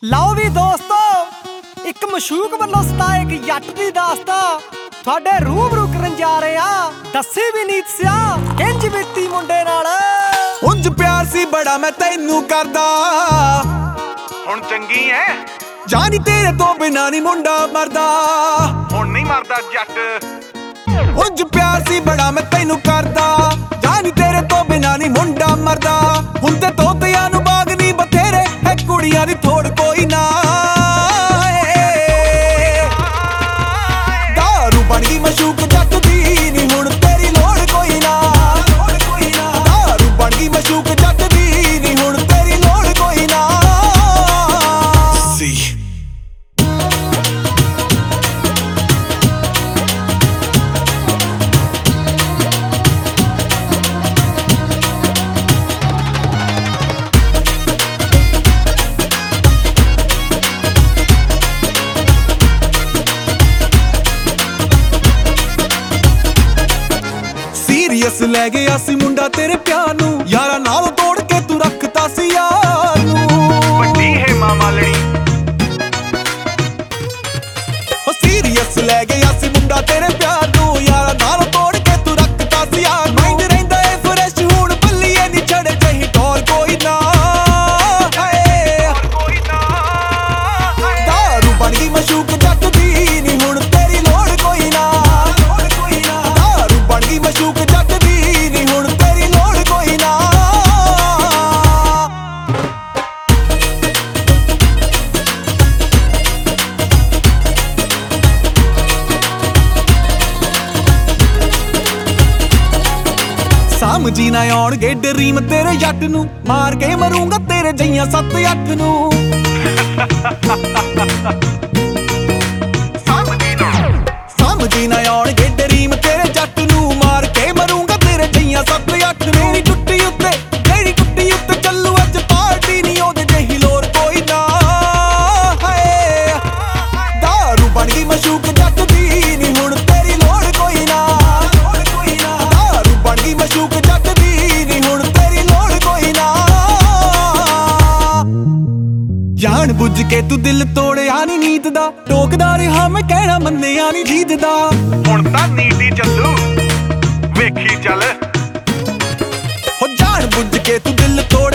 ਲਓ ਵੀ ਦੋਸਤੋ, ਇੱਕ ਮਸ਼ੂਕ ਵੱਲੋਂ ਸਤਾ ਇੱਕ ਜੱਟ ਦੀ ਦਾਸਤਾ ਤੁਹਾਡੇ ਰੂਬਰੂ ਕਰਨ ਜਾ ਰਹੇ ਆ। ਦੱਸੀ ਵੀ ਨੀਤ ਸਿਆ ਇੰਜ ਬੀਤੀ ਮੁੰਡੇ ਨਾਲ। ਉਂਝ ਪਿਆਰ ਸੀ ਬੜਾ ਮੈਂ ਤੈਨੂੰ ਕਰਦਾ, ਹੁਣ ਚੰਗੀ ਐ ਜਾਨੀ ਤੇਰੇ ਤੋਂ ਬਿਨਾ ਨਹੀਂ ਮੁੰਡਾ ਮਰਦਾ। ਹੁਣ ਨਹੀਂ ਮਰਦਾ ਜੱਟ। ਉਂਝ ਪਿਆਰ ਸੀ ਬੜਾ ਮੈਂ ਤੈਨੂੰ ਕਰਦਾ, ਜਾਨੀ ਤੇਰੇ ਤੋਂ ਬਿਨਾ ਨਹੀਂ ਮੁੰਡਾ ਮਰਦਾ। ਹੁਣ ਤੇ ਤੋਤਿਆਂ ਨੂੰ ਬਾਗ ਨਹੀਂ ਬਥੇਰੇ, ਹੈ ਕੁੜੀਆਂ ਦੀ ਥੋੜ ਕੋਈ ਨਾ। ਦਾਰੂ ਬਣ ਗਈ ਮਸ਼ੂਕ ਜੱਟ ਦੀ, ਨਹੀਂ ਹੁਣ ਤੇਰੀ ਲੋੜ ਕੋਈ ਨਾ। ਦਾਰੂ ਬਣ ਗਈ ਮਸ਼ੂਕ ਜੱਟ ਦੀ, ਨਹੀਂ ਹੁਣ ਤੇਰੀ ਲੋੜ ਕੋਈ ਨਾ। ਸੀ ਸੀਰੀਅਸ ਲੈ ਗਿਆ ਸੀ ਮੁੰਡਾ ਤੇਰੇ ਪਿਆਰ ਨੂੰ, ਯਾਰਾਂ ਨਾਲ ਤੋੜ ਕੇ ਤੂੰ ਰੱਖਤਾ ਸੀ ਯਾਰ ਨੂੰ। ਵੱਡੀ ਹੈ ਮਾਂ ਮਾਲਣੀ। ਉਹ ਸੀਰੀਅਸ ਲੈ ਗਿਆ ਸੀ ਮੁੰਡਾ ਤੇਰੇ ਪਿਆਰ ਨੂੰ, ਯਾਰਾਂ ਨਾਲ ਤੋੜ ਕੇ ਤੂੰ ਰੱਖਤਾ ਸੀ ਯਾਰ ਨੂੰ। ਮਾਈਂਡ ਰਹਿੰਦਾ ਏ ਫਰੈਸ਼ ਹੁਣ ਬੱਲੀਏ ਨਹੀਂ ਛੱਡ ਜਹੀ ਟੋਰ ਕੋਈ ਨਾ। ਕੋਈ ਨਾ ਦਾਰੂ ਬਣ ਗਈ ਮਸ਼ੂਕ ਜੱਟ ਦੀ, ਨਹੀਂ ਹੁਣ ਤੇਰੀ ਲੋੜ ਕੋਈ ਨਾ। ਦਾਰੂ ਬਣ ਗਈ ਮਸ਼ੂਕ ਜੱਟ ਦੀ, ਨਹੀਂ ਹੁਣ ਤੇਰੀ ਲੋੜ ਕੋਈ ਨਾ। ਸਮਝੀ ਨਾ ਆਉਣਗੇ ਡਰੀਮ ਤੇਰੇ ਜੱਟ ਨੂੰ, ਮਾਰ ਕੇ ਮਰੂੰਗਾ ਤੇਰੇ ਜਈਆਂ 7-8 ਨੂੰ। ਸਮਝੀ ਨਾ ਆਉਣਗੇ ਡਰੀਮ ਤੇਰੇ ਜੱਟ ਨੂੰ, ਮਾਰ ਕੇ ਮਰੂੰਗਾ ਤੇਰੇ ਜਈਆਂ 7-8 ਨੂੰ। ਮੇਰੀ ਟੁੱਟੀ ਉੱਤੇ ਜਿਹੜੀ ਟੁੱਟੀ ਉੱਤੇ ਚੱਲੂ ਅੱਜ ਪਾਰਟੀ, ਨਹੀਂ ਉਹਦੇ ਜਿਹੀ ਲੋੜ ਕੋਈ ਨਾ। ਹਾਏ ਦਾਰੂ ਬਣ ਗਈ ਮਸ਼ੂਕ ਜੱਟ ਦੀ, ਨਹੀਂ ਹੁਣ ਤੇਰੀ ਲੋੜ ਕੋਈ ਨਾ। ਦਾਰੂ ਬਣ ਗਈ ਮਸ਼ੂਕ ਜੱਟ ਦੀ, ਨਹੀਂ ਹੁਣ ਤੇਰੀ ਲੋੜ ਕੋਈ ਨਾ। ਜਾਣ ਬੁੱਝ ਕੇ ਤੂੰ ਦਿਲ ਤੋੜਿਆ ਨੀ ਨੀਤ ਦਾ, ਟੋਕਦਾ ਰਿਹਾ ਮੈਂ ਕਹਿਣਾ ਮੰਨਿਆ ਨੀ ਜੀਤ ਦਾ। ਹੁਣ ਤਾਂ ਨੀਤੀ ਚੱਲੂ ਵੇਖੀ ਚੱਲ। ਹੋ ਜਾਣ ਬੁੱਝ ਕੇ ਤੂੰ ਦਿਲ ਤੋੜ